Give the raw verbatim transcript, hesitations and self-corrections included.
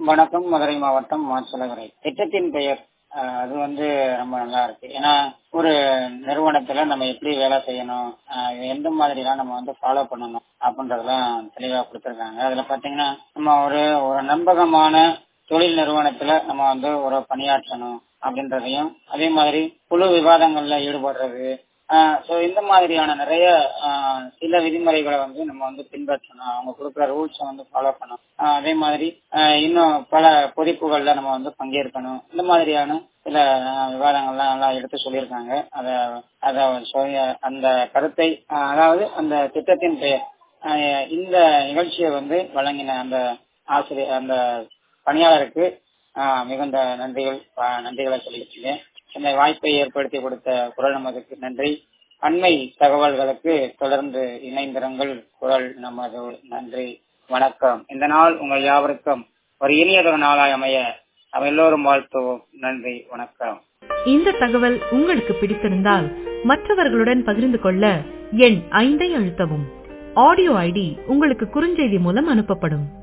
வணக்கம். மதுரை மாவட்டம் மாச்சலகரை. திட்டத்தின் பெயர் அஹ், அது வந்து ரொம்ப நல்லா இருக்கு. ஏன்னா ஒரு நிறுவனத்துல நம்ம எப்படி வேலை செய்யணும், அஹ், எந்த மாதிரி எல்லாம் நம்ம வந்து ஃபாலோ பண்ணணும் அப்படின்றதெல்லாம் தெளிவா கொடுத்திருக்காங்க. அதுல பாத்தீங்கன்னா நம்ம ஒரு ஒரு நம்பகமான தொழில் நிறுவனத்துல நம்ம வந்து ஒரு பணியாற்றணும் அப்படின்றதையும், அதே மாதிரி குழு விவாதங்கள்ல ஈடுபடுறது, சோ இந்த மாதிரியான நிறைய ஆஹ், சில விதிமுறைகளை வந்து நம்ம வந்து பின்பற்றணும். அவங்க கொடுக்குற ரூல்ஸை வந்து ஃபாலோ பண்ணணும். ஆஹ், அதே மாதிரி ஆஹ், இன்னும் பல பொதிப்புகள்ல நம்ம வந்து பங்கேற்கணும். இந்த மாதிரியான சில ஆஹ், விவாதங்கள்லாம் எல்லாம் எடுத்து சொல்லியிருக்காங்க. அத அத சொல்ல- அந்த கருத்தை ஆஹ், அதாவது அந்த திட்டத்தின் பெயர் ஆஹ், இந்த நிகழ்ச்சியை வந்து வழங்கின அந்த ஆசிரியர் அந்த பணியாளருக்கு ஆஹ், மிகுந்த நன்றிகள் ஆஹ், நன்றிகளை சொல்லியிருக்கீங்க. இந்த வாய்ப்பை ஏற்படுத்தி கொடுத்த குரல் நமதுக்கு நன்றி. அண்மை தகவல்களுக்கு தொடர்ந்து இணைந்திருங்கள். குரல் நமது. நன்றி, வணக்கம். இந்த நாள் உங்கள் யாவருக்கும் ஒரு இனியதொரு நாளாய் அமைய நாம் எல்லோரும் வாழ்த்துவோம். நன்றி, வணக்கம். இந்த தகவல் உங்களுக்கு பிடித்திருந்தால் மற்றவர்களுடன் பகிர்ந்து கொள்ள எண் ஐந்தை அழுத்தவும். ஆடியோ ஐடி உங்களுக்கு குறுஞ்செய்தி மூலம் அனுப்பப்படும்.